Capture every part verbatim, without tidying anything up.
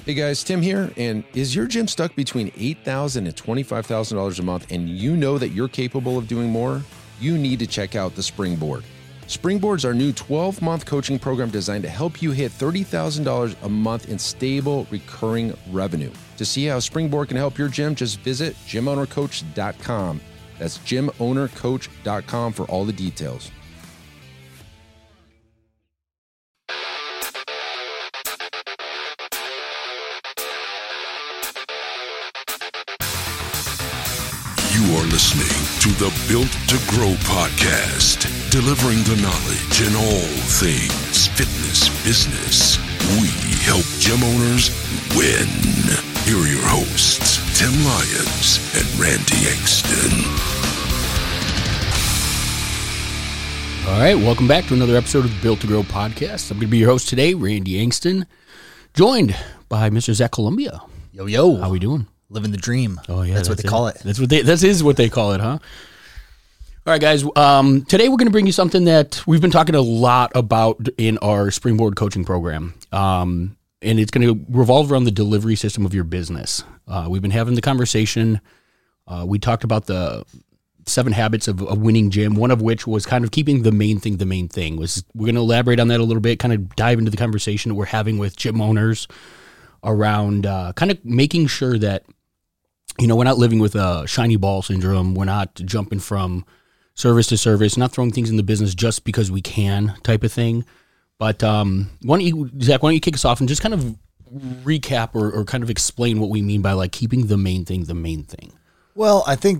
Hey guys, Tim here, and is your gym stuck between eight thousand dollars and twenty-five thousand dollars a month and you know that you're capable of doing more? You need to check out the Springboard. Springboard's our new twelve-month coaching program designed to help you hit thirty thousand dollars a month in stable, recurring revenue. To see how Springboard can help your gym, just visit gym owner coach dot com. That's gym owner coach dot com for all the details. You are listening to the Built to Grow podcast, delivering the knowledge in all things fitness business. We help gym owners win. Here are your hosts, Tim Lyons and Randy Angston. All right, welcome back to another episode of the Built to Grow podcast. I'm going to be your host today, Randy Angston, joined by Mister Zach Columbia. Yo, yo. How we doing? Living the dream. Oh yeah, that's, that's what they it. call it. That's what they. That is what they call it, huh? All right, guys. Um, today we're going to bring you something that we've been talking a lot about in our Springboard coaching program, um, and it's going to revolve around the delivery system of your business. Uh, we've been having the conversation. Uh, we talked about the seven habits of a winning gym. One of which was kind of keeping the main thing the main thing. Was we're going to elaborate on that a little bit, kind of dive into the conversation that we're having with gym owners around uh, kind of making sure that, you know, we're not living with a shiny ball syndrome. We're not jumping from service to service, not throwing things in the business just because we can type of thing. But um, why don't you, Zach, why don't you kick us off and just kind of recap or, or kind of explain what we mean by like keeping the main thing the main thing? Well, I think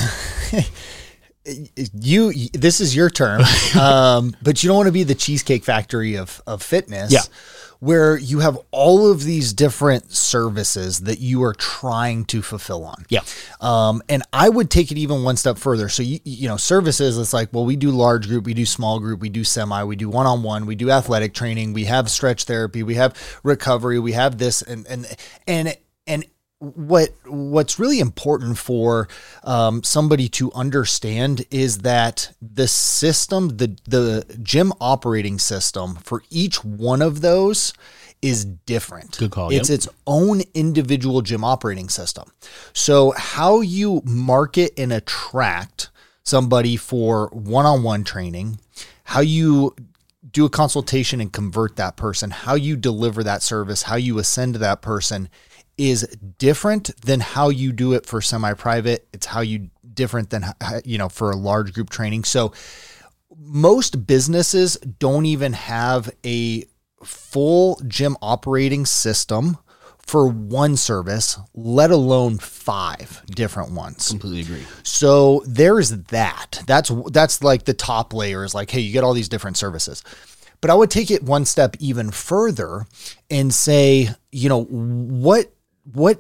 you, this is your term, um, but you don't want to be the Cheesecake Factory of, of fitness. Yeah. Where you have all of these different services that you are trying to fulfill on. Yeah. Um, and I would take it even one step further. So, you, you know, services, it's like, well, we do large group, we do small group, we do semi, we do one-on-one, we do athletic training, we have stretch therapy, we have recovery, we have this. And, and, and, and what, what's really important for um, somebody to understand is that the system, the, the gym operating system for each one of those is different. Good call. It's yep. its own individual gym operating system. So how you market and attract somebody for one-on-one training, how you do a consultation and convert that person, how you deliver that service, how you ascend that person is different than how you do it for semi-private. It's how you different than, you know, for a large group training. So most businesses don't even have a full gym operating system for one service, let alone five different ones. Completely agree. So there's that. That's, that's like the top layer is like, hey, you get all these different services. But I would take it one step even further and say, you know, what, what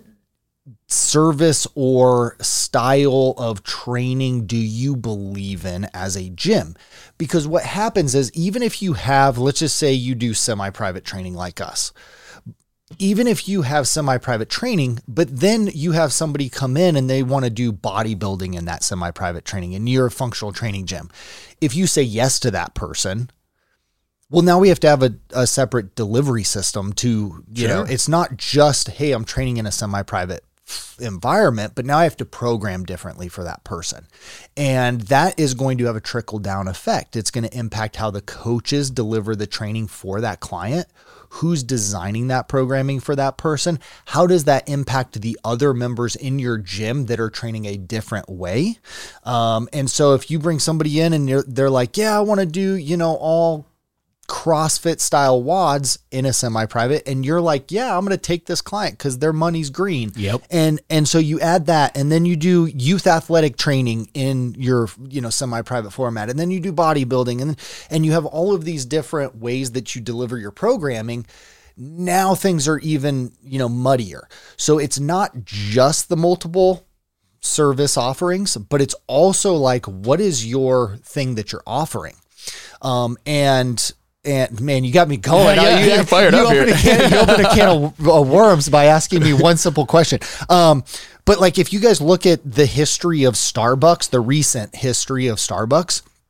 service or style of training do you believe in as a gym? Because what happens is even if you have, let's just say you do semi-private training like us, even if you have semi-private training, but then you have somebody come in and they want to do bodybuilding in that semi-private training and you're a functional training gym. If you say yes to that person, well, now we have to have a, a separate delivery system to, you Sure. know, it's not just, hey, I'm training in a semi-private environment, but now I have to program differently for that person. And that is going to have a trickle down effect. It's going to impact how the coaches deliver the training for that client, who's designing that programming for that person. How does that impact the other members in your gym that are training a different way? Um, and so if you bring somebody in and they're, they're like, yeah, I want to do, you know, all CrossFit style W O Ds in a semi-private, and you're like, yeah, I'm going to take this client because their money's green. Yep. And, and so you add that, and then you do youth athletic training in your, you know, semi-private format. And then you do bodybuilding, and, and you have all of these different ways that you deliver your programming. Now things are even, you know, muddier. So it's not just the multiple service offerings, but it's also like, what is your thing that you're offering? Um, and, And man, you got me going. Yeah, yeah, you, you're fired you up opened here. A can, you opened a can of uh, worms by asking me one simple question. Um, but like, if you guys look at the history of Starbucks, the recent history of Starbucks,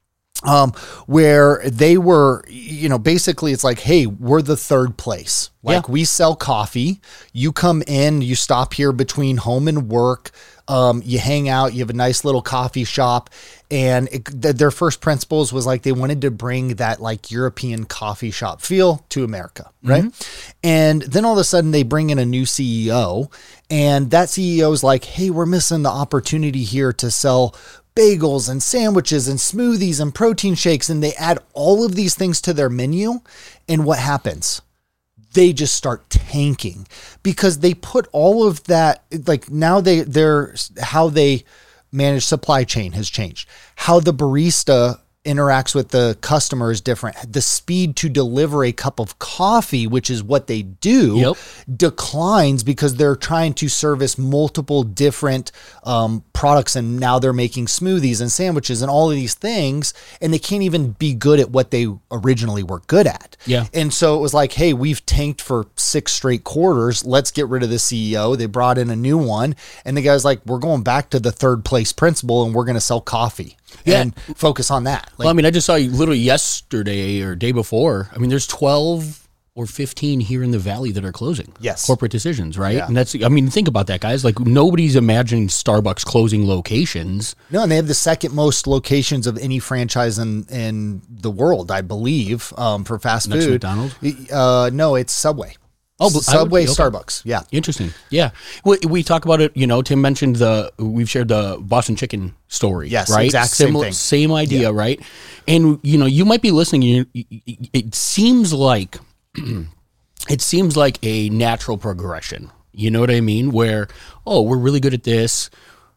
um, where they were, you know, basically it's like, hey, we're the third place. Like Yeah. we sell coffee. You come in, you stop here between home and work. Um, you hang out, you have a nice little coffee shop. And it, th- their first principles was like, they wanted to bring that like European coffee shop feel to America. Right. Mm-hmm. And then all of a sudden they bring in a new C E O, and that C E O is like, hey, we're missing the opportunity here to sell bagels and sandwiches and smoothies and protein shakes. And they add all of these things to their menu. And what happens? They just start tanking because they put all of that, like now they, they're, how they manage supply chain has changed. How the barista interacts with the customer is different. The speed to deliver a cup of coffee, which is what they do, Yep. declines because they're trying to service multiple different um, products. And now they're making smoothies and sandwiches and all of these things. And they can't even be good at what they originally were good at. Yeah. And so it was like, hey, we've tanked for six straight quarters. Let's get rid of the C E O. They brought in a new one. And the guy's like, we're going back to the third place principle and we're going to sell coffee. Yeah. And focus on that. Like, Well, I mean, I just saw you literally yesterday or day before. I mean, there's twelve or fifteen here in the Valley that are closing. Yes. Corporate decisions, right? Yeah. And that's, I mean, think about that, guys. Like, nobody's imagining Starbucks closing locations. no, and they have the second most locations of any franchise in, in the world, I believe, um, for fast Next to food. McDonald's? Uh, no, it's Subway. Oh, but I would- Subway, okay. Starbucks. Yeah. Interesting. Yeah. We, we talk about it, you know, Tim mentioned the, we've shared the Boston chicken story. Yes, right? exact same Similar- thing. Same idea, right? And, you know, you might be listening, and you, it seems like, it seems like a natural progression. You know what I mean? Where, oh, we're really good at this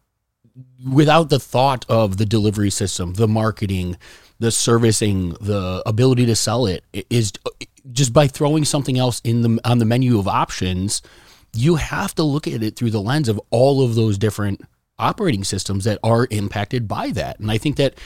without the thought of the delivery system, the marketing, the servicing, the ability to sell it is just by throwing something else in the on the menu of options. You have to look at it through the lens of all of those different operating systems that are impacted by that. And I think that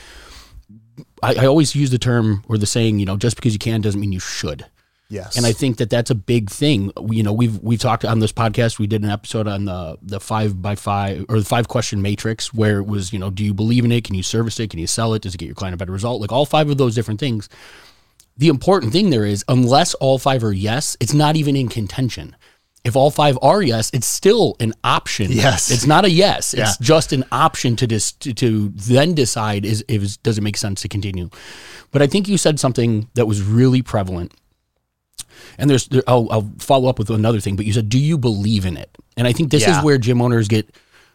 I, I always use the term or the saying, you know, just because you can doesn't mean you should. Yes. And I think that that's a big thing. We, you know, we've we've talked on this podcast. We did an episode on the the five by five or the five question matrix, where it was, you know, do you believe in it? Can you service it? Can you sell it? Does it get your client a better result? Like all five of those different things. The important thing there is, unless all five are yes, it's not even in contention. If all five are yes, it's still an option. Yes. It's not a yes. It's Yeah. just an option to dis, to, to then decide is if does it make sense to continue. But I think you said something that was really prevalent. And there's, there, I'll, I'll follow up with another thing, but you said, do you believe in it? And I think this Yeah. is where gym owners get,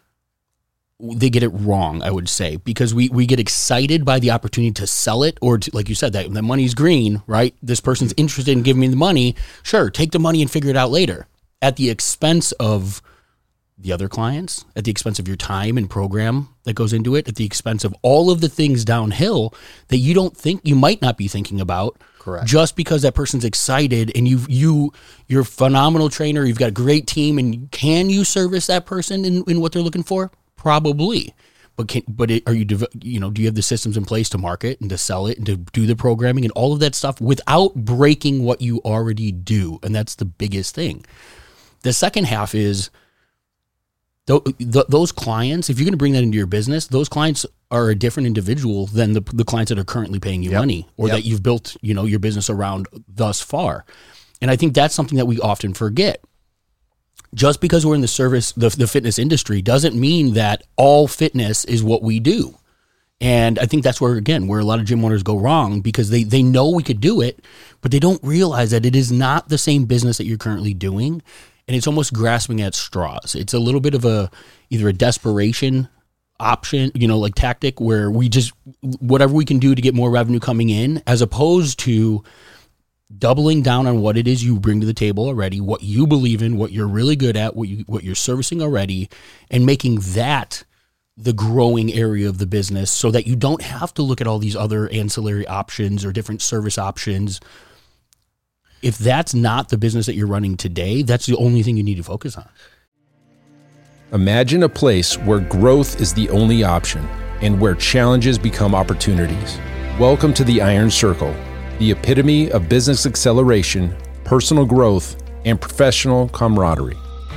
they get it wrong, I would say, because we, we get excited by the opportunity to sell it, or to, like you said, that the money's green, right? This person's interested in giving me the money. Sure, take the money and figure it out later, at the expense of the other clients, at the expense of your time and program that goes into it, at the expense of all of the things downhill that you don't think, you might not be thinking about. Correct. Just because that person's excited and you you you're a phenomenal trainer, you've got a great team, and can you service that person in, in what they're looking for? Probably. But can, but it, are you dev- you know do you have the systems in place to market and to sell it and to do the programming and all of that stuff without breaking what you already do? And that's the biggest thing. The second half is th- th- those clients, if you're going to bring that into your business, those clients are a different individual than the, the clients that are currently paying you Yep. money or Yep. that you've built, you know, your business around thus far. And I think that's something that we often forget. Just because we're in the service, the, the fitness industry doesn't mean that all fitness is what we do. And I think that's where, again, where a lot of gym owners go wrong, because they, they know we could do it, but they don't realize that it is not the same business that you're currently doing. And it's almost grasping at straws. It's a little bit of a, either a desperation option, you know, like tactic, where we just, whatever we can do to get more revenue coming in, as opposed to doubling down on what it is you bring to the table already, what you believe in, what you're really good at, what you, what you're servicing already, and making that the growing area of the business, so that you don't have to look at all these other ancillary options or different service options. If that's not the business that you're running today, that's the only thing you need to focus on. Imagine a place where growth is the only option and where challenges become opportunities. Welcome to the Iron Circle, the epitome of business acceleration, personal growth, and professional camaraderie.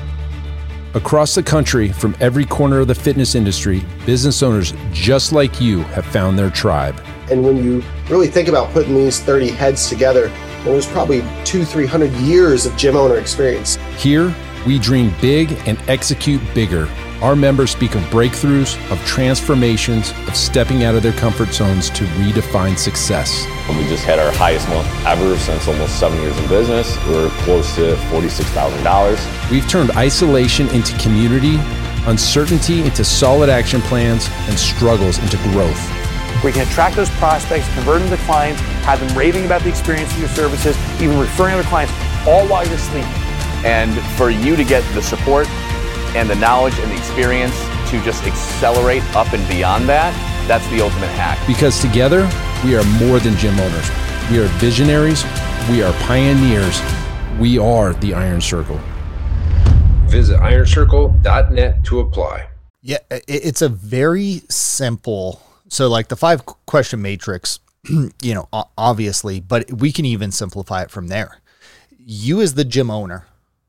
Across the country, from every corner of the fitness industry, business owners just like you have found their tribe. And when you really think about putting these thirty heads together, well, there's probably two, three hundred years of gym owner experience. Here, we dream big and execute bigger. Our members speak of breakthroughs, of transformations, of stepping out of their comfort zones to redefine success. We just had our highest month ever since almost seven years in business. We're close to forty-six thousand dollars. We've turned isolation into community, uncertainty into solid action plans, and struggles into growth. We can attract those prospects, convert them to clients, have them raving about the experience of your services, even referring other clients, all while you're sleeping. And for you to get the support and the knowledge and the experience to just accelerate up and beyond that, that's the ultimate hack. Because together, we are more than gym owners. We are visionaries. We are pioneers. We are the Iron Circle. Visit iron circle dot net to apply. Yeah, it's a very simple. So like the five question matrix, you know, obviously, but we can even simplify it from there. You as the gym owner,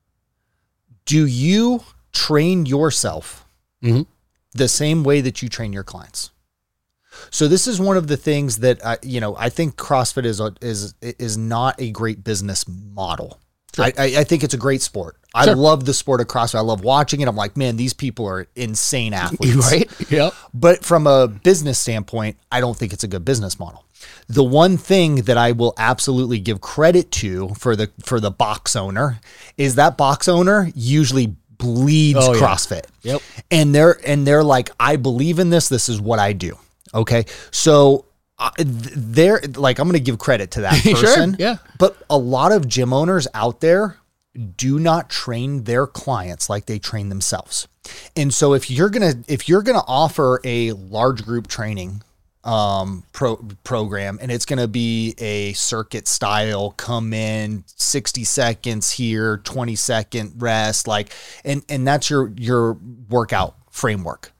do you train yourself mm-hmm. the same way that you train your clients? So this is one of the things that I, you know, I think CrossFit is a, is is not a great business model. Sure. I, I think it's a great sport. I sure. love the sport of CrossFit. I love watching it. I'm like, man, these people are insane athletes. Right? Yeah. But from a business standpoint, I don't think it's a good business model. The one thing that I will absolutely give credit to for the for the box owner is that box owner usually bleeds oh, CrossFit. Yeah. Yep. And they're and they're like, I believe in this. This is what I do. Okay. So uh, they're like, I'm going to give credit to that person. Sure, yeah. But a lot of gym owners out there do not train their clients like they train themselves. And so if you're going to if you're going to offer a large group training um pro program and it's going to be a circuit style, come in sixty seconds here, twenty second rest, like and and that's your your workout framework.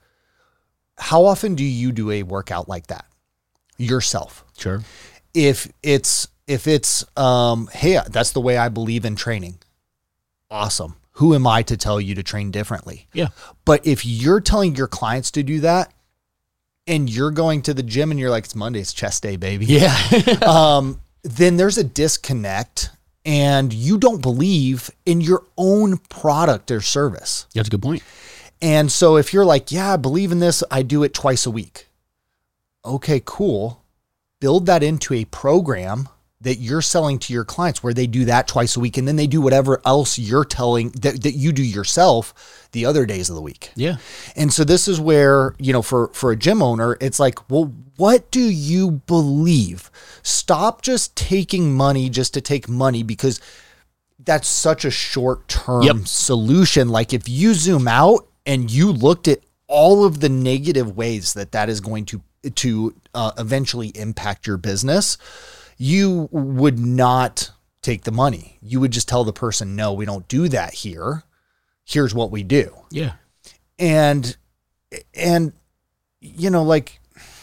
How often do you do a workout like that yourself? Sure. If it's if it's um hey, that's the way I believe in training. Awesome. Who am I to tell you to train differently? Yeah. But if you're telling your clients to do that, and you're going to the gym and you're like, it's Monday, it's chest day, baby. Yeah. um, then there's a disconnect and you don't believe in your own product or service. That's a good point. And so if you're like, yeah, I believe in this, I do it twice a week. Okay, cool. Build that into a program that you're selling to your clients where they do that twice a week. And then they do whatever else you're telling that, that you do yourself the other days of the week. Yeah. And so this is where, you know, for, for a gym owner, it's like, well, what do you believe? Stop just taking money just to take money, because that's such a short-term yep. solution. Like if you zoom out and you looked at all of the negative ways that that is going to, to uh, eventually impact your business, you would not take the money. You would just tell the person, no, we don't do that here. Here's what we do. Yeah. And, and, you know, like,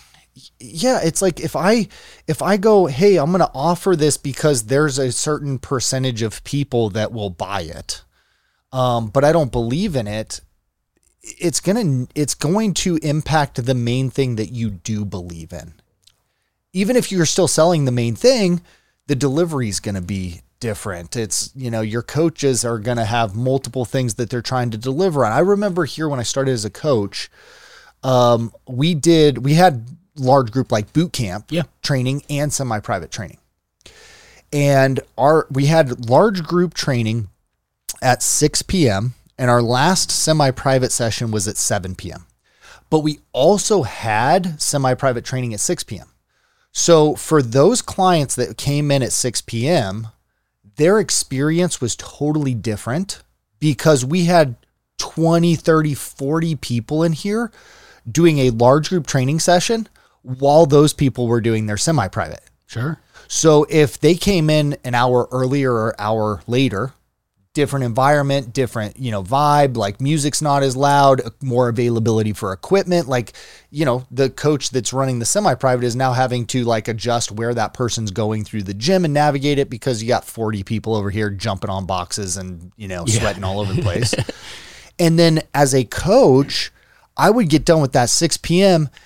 yeah, it's like if I, if I go, hey, I'm going to offer this because there's a certain percentage of people that will buy it. Um, but I don't believe in it. It's going to, it's going to impact the main thing that you do believe in. Even if you're still selling the main thing, the delivery is going to be different. It's, you know, your coaches are going to have multiple things that they're trying to deliver on. I remember here when I started as a coach, um, we did, we had large group like boot camp yeah. training and semi-private training. And our, we had large group training at six p.m. and our last semi-private session was at seven p.m. But we also had semi-private training at six p.m. So for those clients that came in at six p.m., their experience was totally different because we had twenty, thirty, forty people in here doing a large group training session while those people were doing their semi-private. Sure. So if they came in an hour earlier or hour later, different environment, different, you know, vibe, like music's not as loud, more availability for equipment. Like, you know, the coach that's running the semi-private is now having to like adjust where that person's going through the gym and navigate it because you got forty people over here jumping on boxes and, you know, yeah. sweating all over the place. And then as a coach, I would get done with that six p.m.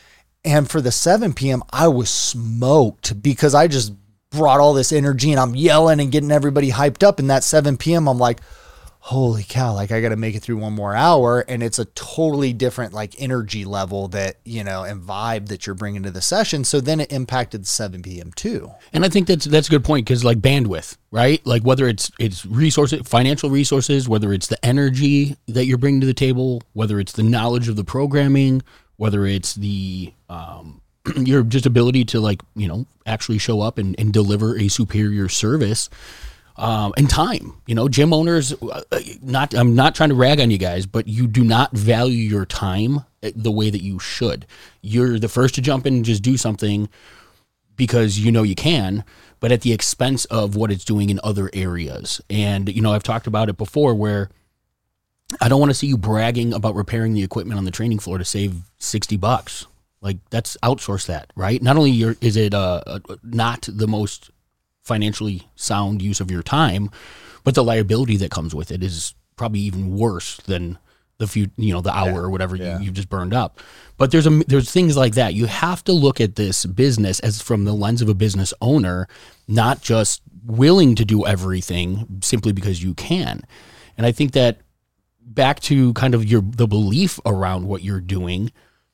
And for the seven p.m., I was smoked because I just brought all this energy and I'm yelling and getting everybody hyped up. And that seven p.m., I'm like, holy cow, like I got to make it through one more hour. And it's a totally different like energy level that, you know, and vibe that you're bringing to the session. So then it impacted the seven p.m. too. And I think that's, that's a good point. Cause like bandwidth, right? Like whether it's, it's resources, financial resources, whether it's the energy that you're bringing to the table, whether it's the knowledge of the programming, whether it's the, um, your just ability to like, you know, actually show up and, and deliver a superior service. Um, and time, you know, gym owners, uh, not, I'm not trying to rag on you guys, but you do not value your time the way that you should. You're the first to jump in and just do something because you know you can, but at the expense of what it's doing in other areas. And, you know, I've talked about it before where I don't want to see you bragging about repairing the equipment on the training floor to save sixty bucks. Like that's outsource that, right? Not only you're, is it uh, uh, not the most financially sound use of your time, but the liability that comes with it is probably even worse than the few, you know, the hour yeah, or whatever yeah. you, you've just burned up. But there's a, there's things like that. You have to look at this business as from the lens of a business owner, not just willing to do everything simply because you can. And I think that back to kind of your, the belief around what you're doing,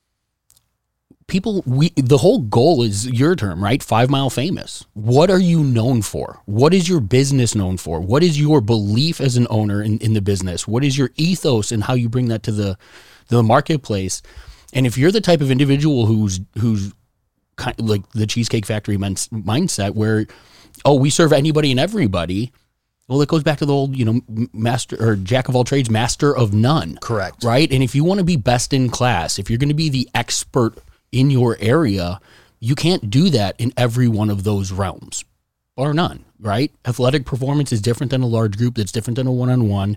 people, we, the whole goal is your term, right? Five Mile Famous. What are you known for? What is your business known for? What is your belief as an owner in, in the business? What is your ethos and how you bring that to the, the marketplace? And if you're the type of individual who's, who's kind of like the Cheesecake Factory mindset where, oh, we serve anybody and everybody. Well, it goes back to the old, you know, master or jack of all trades, master of none. Correct. Right. And if you want to be best in class, if you're going to be the expert in your area, you can't do that in every one of those realms, bar none, right? Athletic performance is different than a large group. That's different than a one-on-one.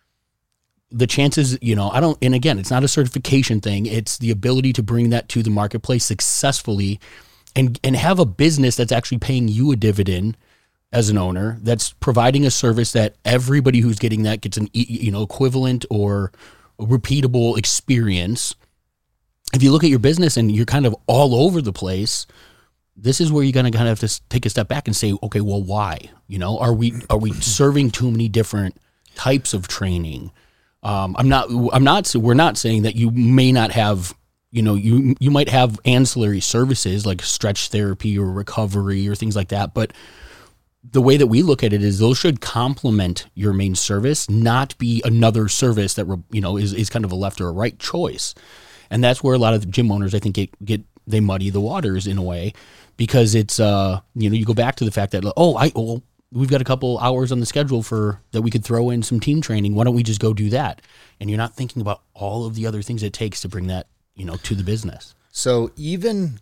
The chances, you know, I don't, and again, it's not a certification thing. It's the ability to bring that to the marketplace successfully and, and have a business that's actually paying you a dividend as an owner, that's providing a service that everybody who's getting that gets an, you know, equivalent or repeatable experience. If you look at your business and you're kind of all over the place, this is where you're going to kind of have to take a step back and say, okay, well, why? You know, are we are we serving too many different types of training? Um, I'm not. I'm not. We're not saying that you may not have. You know, you you might have ancillary services like stretch therapy or recovery or things like that. But the way that we look at it is those should complement your main service, not be another service that you know is is kind of a left or a right choice. And that's where a lot of gym owners, I think, get, get they muddy the waters in a way because it's, uh, you know, you go back to the fact that, oh, I, well, we've got a couple hours on the schedule for that we could throw in some team training. Why don't we just go do that? And you're not thinking about all of the other things it takes to bring that, you know, to the business. So even,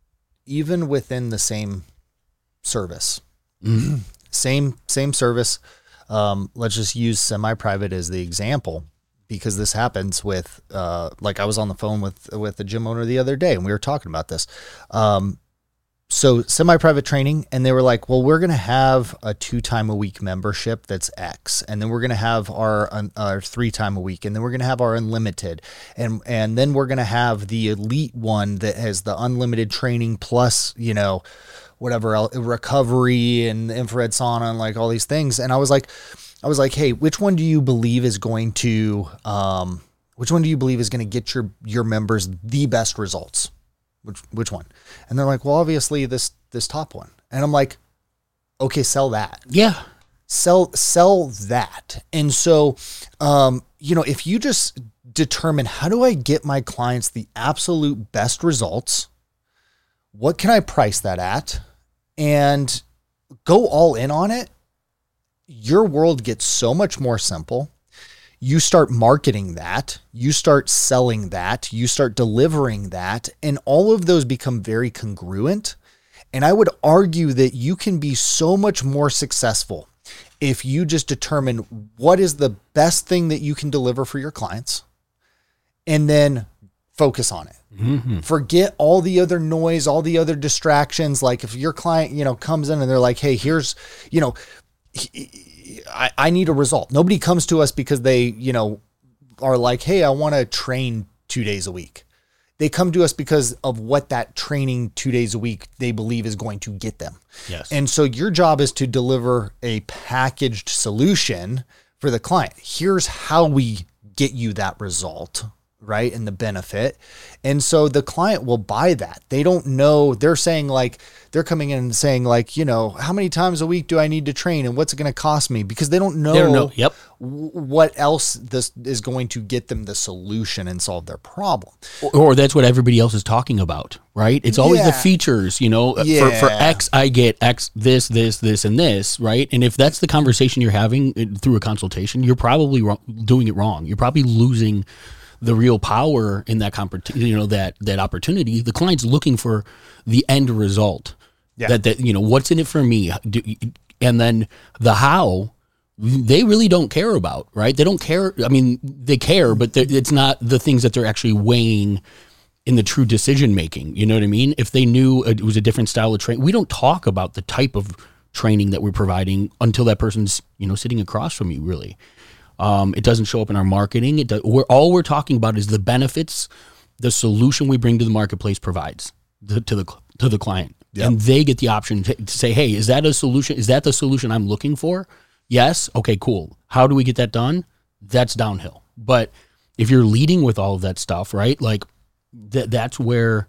even within the same service, mm-hmm. same, same service, um, let's just use semi-private as the example. Because this happens with, uh, like I was on the phone with with a gym owner the other day, and we were talking about this. Um, so semi-private training, and they were like, "Well, we're going to have a two time a week membership that's X, and then we're going to have our our three time a week, and then we're going to have our unlimited, and and then we're going to have the elite one that has the unlimited training plus, you know, whatever else, recovery and infrared sauna and like all these things." And I was like. I was like, hey, which one do you believe is going to, um, which one do you believe is going to get your, your members the best results? Which, which one? And they're like, well, obviously this, this top one. And I'm like, okay, sell that. Yeah. Sell, sell that. And so, um, you know, if you just determine how do I get my clients the absolute best results, what can I price that at, and go all in on it, your world gets so much more simple. You start marketing that, you start selling that, you start delivering that, and all of those become very congruent. And I would argue that you can be so much more successful if you just determine what is the best thing that you can deliver for your clients and then focus on it. Mm-hmm. Forget all the other noise, all the other distractions. Like if your client, you know, comes in and they're like, hey, here's, you know, I, I need a result. Nobody comes to us because they, you know, are like, hey, I want to train two days a week. They come to us because of what that training two days a week they believe is going to get them. Yes. And so your job is to deliver a packaged solution for the client. Here's how we get you that result, right? And the benefit. And so the client will buy that. They don't know, they're saying like, they're coming in and saying like, you know, how many times a week do I need to train and what's it going to cost me? Because they don't know, They don't know. Yep. w- what else this is going to get them the solution and solve their problem. Or, or that's what everybody else is talking about, right? It's always the Yeah. features, you know, for, for Yeah. X, I get X, this, this, this, and this, right? And if that's the conversation you're having uh, through a consultation, you're probably wrong, doing it wrong. You're probably losing the real power in that compet- you know, that, that opportunity. The client's looking for the end result. Yeah. That, that, you know, what's in it for me? Do, and then the how, they really don't care about, right? They don't care. I mean, they care, but they're- it's not the things that they're actually weighing in the true decision making. You know what I mean? If they knew it was a different style of training, we don't talk about the type of training that we're providing until that person's, you know, sitting across from you, really. Um, it doesn't show up in our marketing. It does, we're, all we're talking about is the benefits the solution we bring to the marketplace provides to, to the to the client. Yep. And they get the option to, to say, hey, is that a solution? Is that the solution I'm looking for? Yes. Okay, cool. How do we get that done? That's downhill. But if you're leading with all of that stuff, right? Like th- that's where,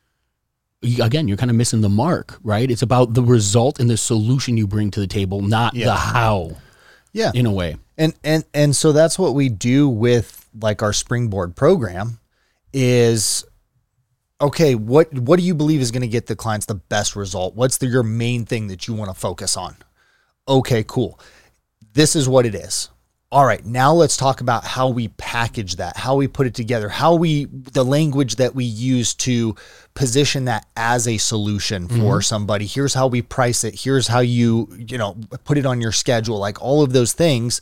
you, again, you're kind of missing the mark, right? It's about the result and the solution you bring to the table, not Yeah. the how. Yeah. In a way. And and and so that's what we do with like our Springboard program is, okay, what what do you believe is going to get the clients the best result? What's the, your main thing that you want to focus on? Okay, cool. This is what it is. All right, now let's talk about how we package that, how we put it together, how we, the language that we use to position that as a solution for Mm-hmm. somebody. Here's how we price it. Here's how you, you know, put it on your schedule, like all of those things.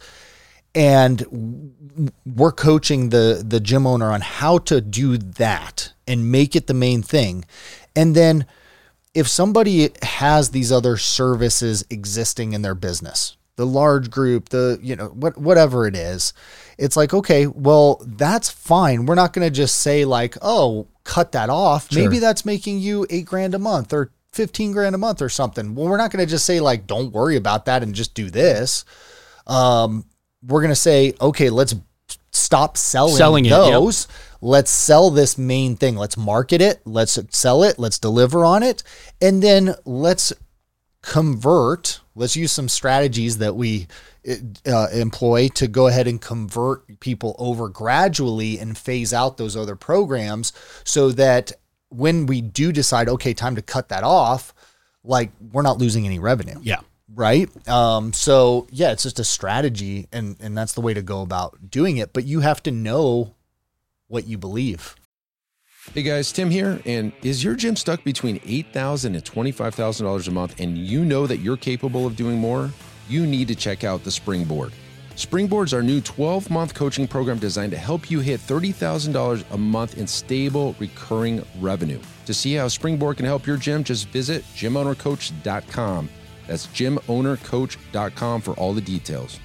And we're coaching the, the gym owner on how to do that and make it the main thing. And then if somebody has these other services existing in their business, the large group, the, you know, what, whatever it is, it's like, okay, well, that's fine. We're not going to just say like, oh, cut that off. Sure. Maybe that's making you eight grand a month or fifteen grand a month or something. Well, we're not going to just say like, don't worry about that and just do this. Um, we're going to say, okay, let's stop selling, Selling it, those. Yep. Let's sell this main thing. Let's market it. Let's sell it. Let's deliver on it. And then let's convert. Let's use some strategies that we uh, employ to go ahead and convert people over gradually and phase out those other programs so that when we do decide, okay, time to cut that off, like we're not losing any revenue. Yeah. Right. Um, so yeah, it's just a strategy and, and that's the way to go about doing it. But you have to know what you believe. Hey guys, Tim here. And is your gym stuck between eight thousand dollars and twenty-five thousand dollars a month and you know that you're capable of doing more? You need to check out the Springboard. Springboard's our new twelve-month coaching program designed to help you hit thirty thousand dollars a month in stable, recurring revenue. To see how Springboard can help your gym, just visit gym owner coach dot com. That's gym owner coach dot com for all the details.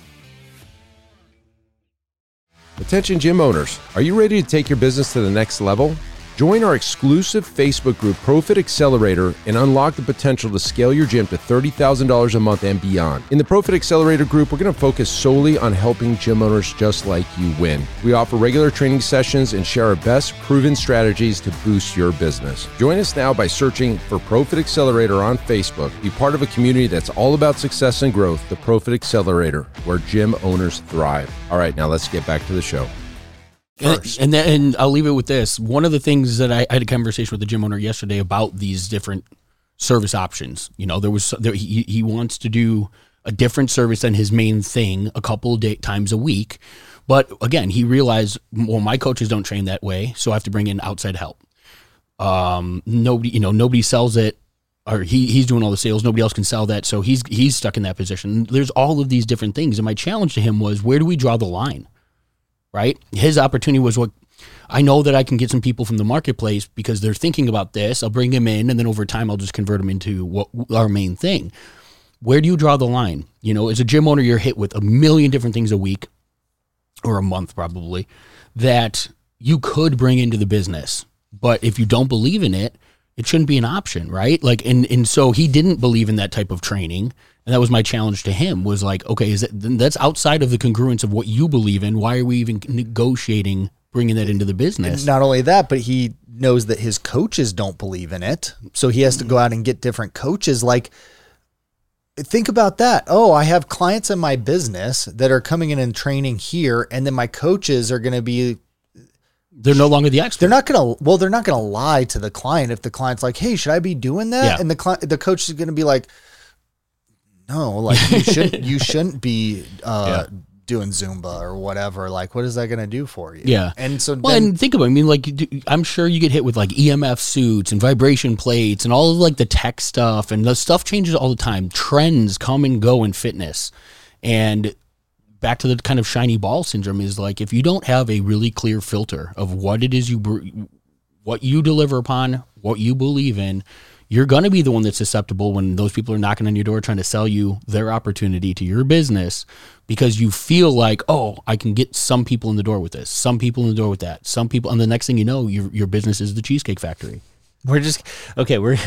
Attention gym owners, are you ready to take your business to the next level? Join our exclusive Facebook group, Profit Accelerator, and unlock the potential to scale your gym to thirty thousand dollars a month and beyond. In the Profit Accelerator group, we're going to focus solely on helping gym owners just like you win. We offer regular training sessions and share our best proven strategies to boost your business. Join us now by searching for Profit Accelerator on Facebook. Be part of a community that's all about success and growth, the Profit Accelerator, where gym owners thrive. All right, now let's get back to the show. And, and then, and I'll leave it with this. One of the things that I, I had a conversation with the gym owner yesterday about these different service options. You know, there was there, he he wants to do a different service than his main thing a couple of day, times a week, but again, he realized, well, my coaches don't train that way, so I have to bring in outside help. Um, nobody, you know, nobody sells it, or he he's doing all the sales. Nobody else can sell that, so he's he's stuck in that position. There's all of these different things, and my challenge to him was, where do we draw the line? Right? His opportunity was, what I know that I can get some people from the marketplace because they're thinking about this. I'll bring them in, and then over time, I'll just convert them into what our main thing. Where do you draw the line? You know, as a gym owner, you're hit with a million different things a week or a month probably that you could bring into the business. But if you don't believe in it, it shouldn't be an option, right? Like, and, and so he didn't believe in that type of training. And that was my challenge to him was like, okay, is that, that's outside of the congruence of what you believe in. Why are we even negotiating bringing that into the business? And not only that, but he knows that his coaches don't believe in it. So he has to go out and get different coaches. Like, think about that. Oh, I have clients in my business that are coming in and training here. And then my coaches are going to be, they're no longer the expert. They're not going to, well, they're not going to lie to the client. If the client's like, hey, should I be doing that? Yeah. And the client, the coach is going to be like, no, like you shouldn't, you shouldn't be, uh, yeah. doing Zumba or whatever. Like, what is that going to do for you? Yeah. And so, well, then, and think about it. I mean, like, I'm sure you get hit with like E M F suits and vibration plates and all of like the tech stuff, and the stuff changes all the time. Trends come and go in fitness. And back to the kind of shiny ball syndrome is like, if you don't have a really clear filter of what it is you, what you deliver upon, what you believe in, you're going to be the one that's susceptible when those people are knocking on your door trying to sell you their opportunity to your business, because you feel like, oh, I can get some people in the door with this, some people in the door with that, some people, and the next thing you know, your your business is the Cheesecake Factory. We're just, okay, we're,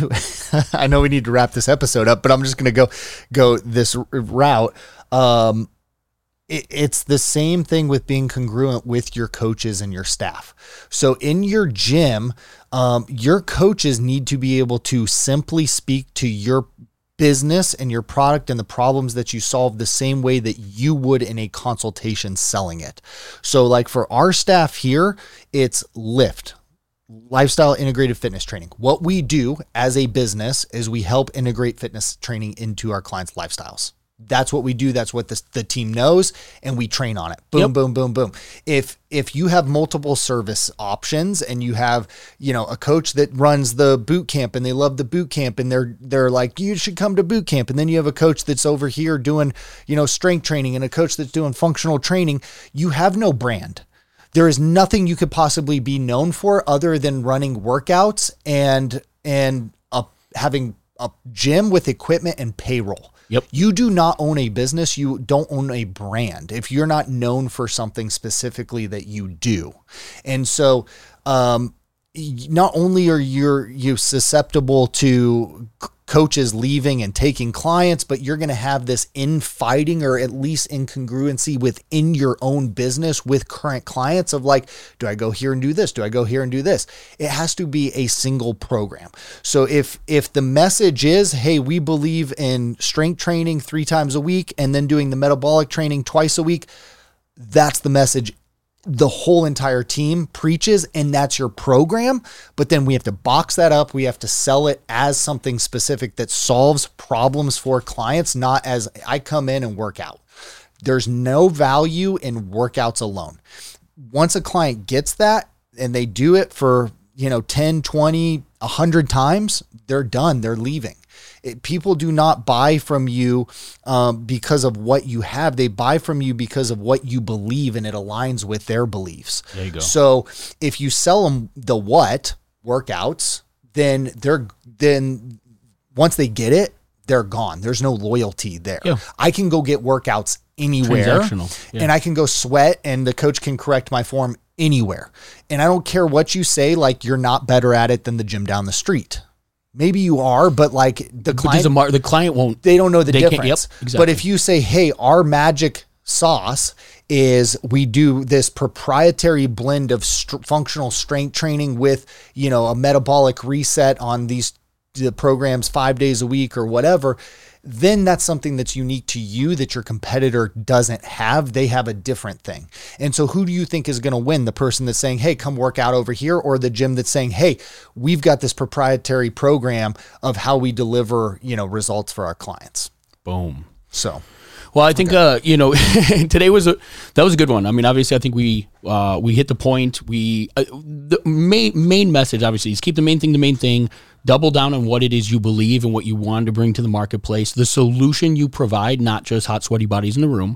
I know we need to wrap this episode up, but I'm just going to go, go this route. Um, it, it's the same thing with being congruent with your coaches and your staff. So in your gym, um, your coaches need to be able to simply speak to your business and your product and the problems that you solve the same way that you would in a consultation selling it. So like for our staff here, it's LIFT, Lifestyle Integrated Fitness Training. What we do as a business is we help integrate fitness training into our clients' lifestyles. That's what we do. That's what the, the team knows, and we train on it. Boom, yep. boom, boom, boom. If if you have multiple service options and you have, you know, a coach that runs the boot camp and they love the boot camp and they're they're like, you should come to boot camp, and then you have a coach that's over here doing, you know, strength training and a coach that's doing functional training, you have no brand. There is nothing you could possibly be known for other than running workouts and and a, having a gym with equipment and payroll. Yep. You do not own a business. You don't own a brand if you're not known for something specifically that you do. And so, um, not only are you you susceptible to coaches leaving and taking clients, but you're going to have this infighting or at least incongruency within your own business with current clients of like, do I go here and do this? Do I go here and do this? It has to be a single program. So if if the message is, hey, we believe in strength training three times a week and then doing the metabolic training twice a week, that's the message the whole entire team preaches, and that's your program. But then we have to box that up. We have to sell it as something specific that solves problems for clients, not as I come in and work out. There's no value in workouts alone. Once a client gets that and they do it for, you know, ten, twenty, a hundred times, they're done. They're leaving. It, people do not buy from you um, because of what you have. They buy from you because of what you believe, and it aligns with their beliefs. There you go. So if you sell them the what workouts, then they're then once they get it, they're gone. There's no loyalty there. Yeah. I can go get workouts anywhere, Transactional. Yeah. and I can go sweat, and the coach can correct my form anywhere. And I don't care what you say, like you're not better at it than the gym down the street. Maybe you are, but like the But client, a mar- the client won't. they don't know the they can't- difference. Yep, exactly. But if you say, hey, our magic sauce is we do this proprietary blend of st- functional strength training with, you know, a metabolic reset on these the programs five days a week or whatever, then that's something that's unique to you that your competitor doesn't have. They have a different thing. And so who do you think is going to win? The person that's saying, hey, come work out over here, or the gym that's saying, hey, we've got this proprietary program of how we deliver, you know, results for our clients. Boom. So, well, I think, okay. uh, you know, today was a, that was a good one. I mean, obviously I think we, uh, we hit the point. We, uh, the main, main message obviously is keep the main thing, the main thing. Double down on what it is you believe and what you want to bring to the marketplace, the solution you provide, not just hot, sweaty bodies in the room.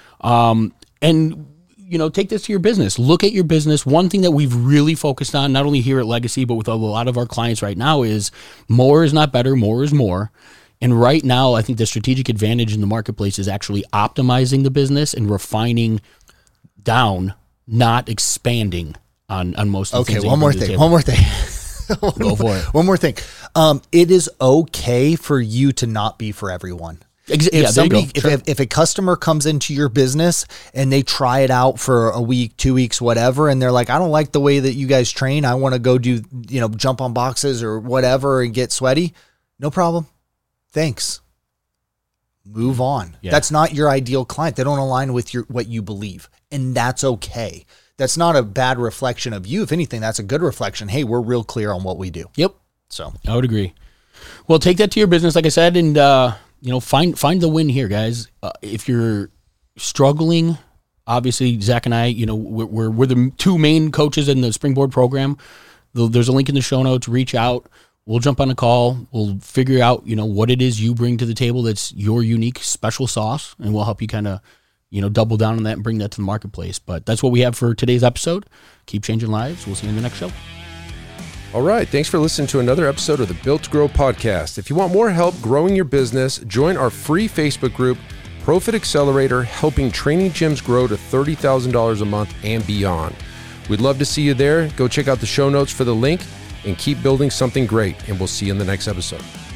Um, and, you know, take this to your business. Look at your business. One thing that we've really focused on, not only here at Legacy, but with a lot of our clients right now is more is not better, more is more. And right now, I think the strategic advantage in the marketplace is actually optimizing the business and refining down, not expanding on, on most of the Okay, things that one you more bring to the thing. table. One more thing. one Go more, for it. One more thing. Um, it is okay for you to not be for everyone. Ex- If yeah, there you somebody, go. if, Sure. if, if a customer comes into your business and they try it out for a week, two weeks, whatever, and they're like, I don't like the way that you guys train. I want to go do, you know, jump on boxes or whatever and get sweaty. No problem. Thanks. Move on. Yeah. That's not your ideal client. They don't align with your what you believe, and that's okay. That's not a bad reflection of you. If anything, that's a good reflection. Hey, we're real clear on what we do. Yep. So I would agree. Well, take that to your business, like I said, and uh, you know, find find the win here, guys. Uh, if you're struggling, obviously Zach and I, you know, we're we're, we're the two main coaches in the Springboard program. There's a link in the show notes. Reach out. We'll jump on a call. We'll figure out, you know, what it is you bring to the table that's your unique special sauce, and we'll help you kind of, you know, double down on that and bring that to the marketplace. But that's what we have for today's episode. Keep changing lives. We'll see you in the next show. All right. Thanks for listening to another episode of the Built to Grow podcast. If you want more help growing your business, join our free Facebook group, Profit Accelerator, helping training gyms grow to thirty thousand dollars a month and beyond. We'd love to see you there. Go check out the show notes for the link and keep building something great. And we'll see you in the next episode.